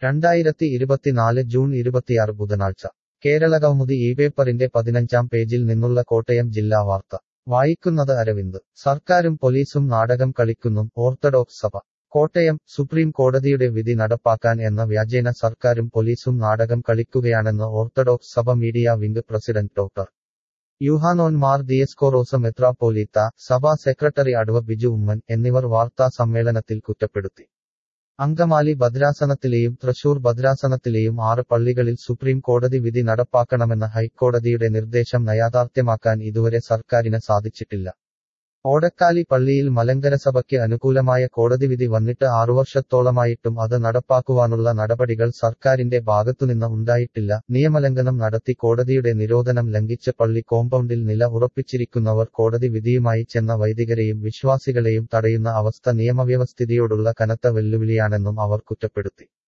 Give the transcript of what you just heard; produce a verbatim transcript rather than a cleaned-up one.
രണ്ടായിരത്തി ഇരുപത്തിനാല് ജൂൺ ഇരുപത്തിയാറ് ബുധനാഴ്ച കേരളകൗമുദി ഈ പേപ്പറിന്റെ പതിനഞ്ചാം പേജിൽ നിന്നുള്ള കോട്ടയം ജില്ലാ വാർത്ത വായിക്കുന്നത് അരവിന്ദ്. സർക്കാരും പോലീസും നാടകം കളിക്കുന്നു ഓർത്തഡോക്സ് സഭ. കോട്ടയം സുപ്രീം കോടതിയുടെ വിധി നടപ്പാക്കാൻ എന്ന വ്യാജേന സർക്കാരും പോലീസും നാടകം കളിക്കുകയാണെന്ന് ഓർത്തഡോക്സ് സഭ media wing president doctor Yuhanon Mar Dioscoros മെത്രാപ്പോലീത്ത, സഭാ സെക്രട്ടറി അഡ്വ ബിജു ഉമ്മൻ എന്നിവർ വാർത്താ സമ്മേളനത്തിൽ കുറ്റപ്പെടുത്തി. അങ്കമാലി ഭദ്രാസനത്തിലെയും തൃശൂർ ഭദ്രാസനത്തിലെയും ആറ് പള്ളികളിൽ സുപ്രീം കോടതി വിധി നടപ്പാക്കണമെന്ന ഹൈക്കോടതിയുടെ നിർദ്ദേശം യാഥാർത്ഥ്യമാക്കാൻ ഇതുവരെ സർക്കാരിന് സാധിച്ചിട്ടില്ല. ഓടക്കാലി പള്ളിയിൽ മലങ്കര സഭയ്ക്ക് അനുകൂലമായ കോടതിവിധി വന്നിട്ട് ആറുവർഷത്തോളമായിട്ടും അത് നടപ്പാക്കുവാനുള്ള നടപടികൾ സർക്കാരിന്റെ ഭാഗത്തുനിന്ന് ഉണ്ടായിട്ടില്ല. നിയമലംഘനം നടത്തി കോടതിയുടെ നിരോധനം ലംഘിച്ച് പള്ളി കോമ്പൗണ്ടിൽ നില ഉറപ്പിച്ചിരിക്കുന്നവർ കോടതി വിധിയുമായി ചെന്ന വൈദികരെയും വിശ്വാസികളെയും തടയുന്ന അവസ്ഥ നിയമവ്യവസ്ഥിതിയോടുള്ള കനത്ത വെല്ലുവിളിയാണെന്നും അവർ കുറ്റപ്പെടുത്തി.